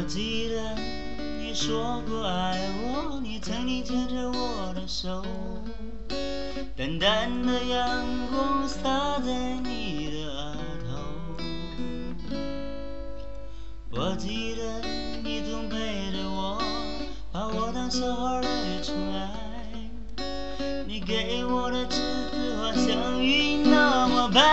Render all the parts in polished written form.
记得你说过爱我，你曾经牵着我的手，淡淡的阳光洒在你的额头。我记得你总陪着我，把我当小孩来宠爱，你给我的栀子花像云那么白。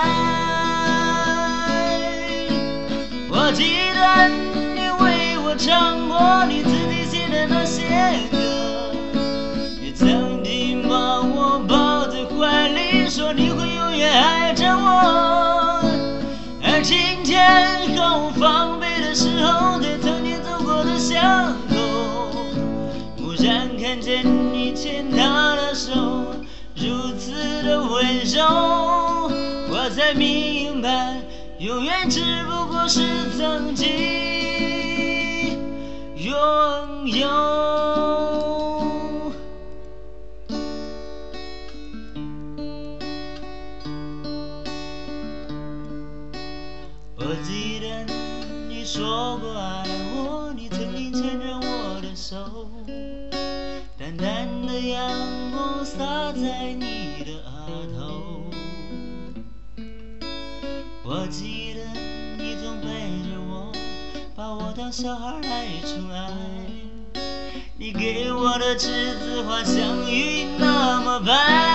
我记得你为我唱过你自己写的那些歌，你曾经把我抱在怀里，说你会永远爱着我。而今天毫无防备的时候，在曾经走过的巷口，蓦然看见你牵他的手，如此的温柔，我才明白永远只不过是曾经拥有。我记得你说过爱我，你曾经牵着我的手，淡淡的阳光洒在你的额头。我记得你总陪着我，把我当小孩来宠爱，你给我的栀子花像云那么白。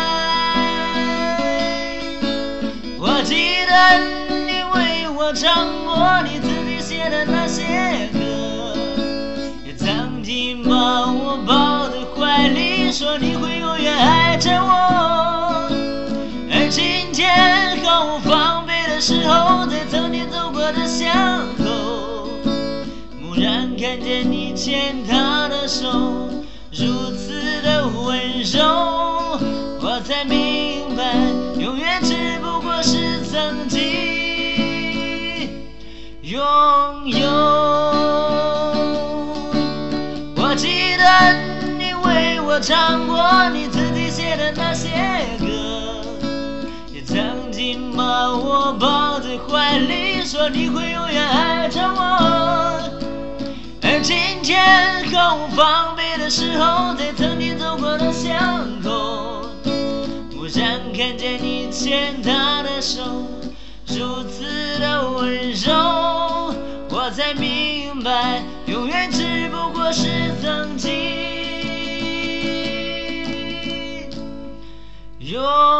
我记得你为我唱过你自己写的那些歌，也曾经把我抱在怀里，说你会永远爱着我。而今天毫无防备的时候，在曾经走过的巷口，蓦然看见你牵他的手，如此的温柔，我才明白永远只不过是曾经拥有。我记得你为我唱过你自己写的那些歌，也曾经把我抱在怀里，说你会永远爱着我。而今天毫无防备的时候，在曾经走过的巷口，蓦然看见你牵他的手，如此的温柔，我才明白永远只不过是曾经拥有。